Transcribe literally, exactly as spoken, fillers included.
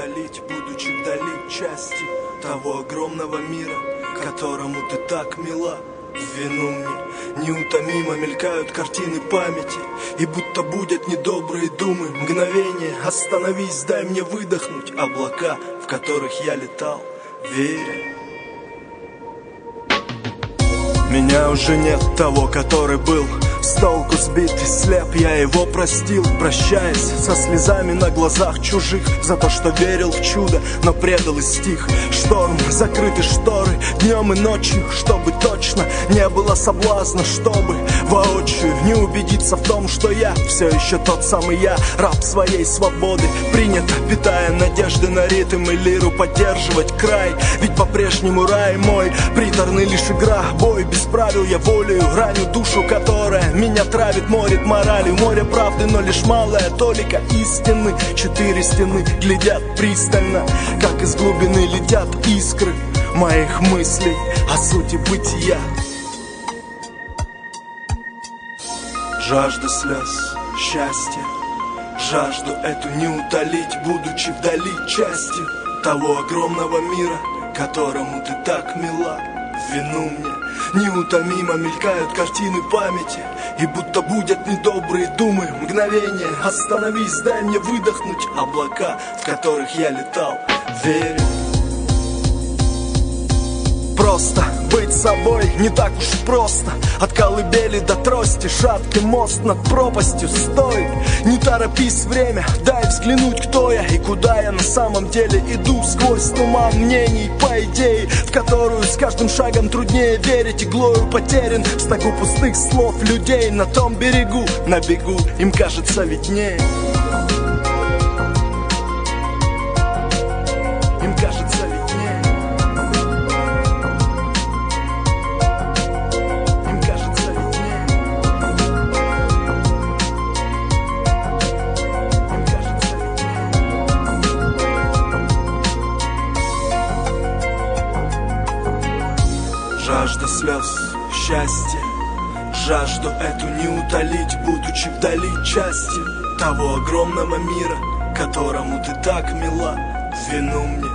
утолить, будучи вдали части того огромного мира, которому ты так мила. В вину мне неутомимо мелькают картины памяти, и будто будут недобрые думы. Мгновение, остановись, дай мне выдохнуть облака, в которых я летал, веря. Меня уже нет того, который был, с толку сбит и слеп, я его простил, прощаясь со слезами на глазах чужих, за то, что верил в чудо, но предал и стих. Шторм, закрыты шторы днем и ночью, чтобы точно не было соблазна, чтобы воочию не убедиться в том, что я все еще тот самый я, раб своей свободы. Принято, питая надежды на ритм и лиру, поддерживать край, ведь по-прежнему рай мой приторный лишь игра, бой без правил, я волею раню душу, которая меня травит, морит моралью, море правды, но лишь малая толика истины. Четыре стены глядят пристально, как из глубины летят искры моих мыслей о сути бытия. Жажда слез, счастья, жажду эту не утолить, будучи вдали части того огромного мира, которому ты так мила. В вину мне неутомимо мелькают картины памяти, и будто будут недобрые думы. Мгновение, остановись, дай мне выдохнуть облака, в которых я летал, верю. Просто быть собой не так уж просто. От колыбели до трости шаткий мост над пропастью стоит. Не торопись, время, дай взглянуть, кто я и куда я на самом деле иду. Сквозь туман мнений, по идее, в которую с каждым шагом труднее верить. Иглою потерян в стогу пустых слов людей на том берегу, на бегу, им кажется виднее. Им кажется виднее. Жажда слез, счастья, жажду эту не утолить, будучи вдали части того огромного мира, которому ты так мила. В вину мне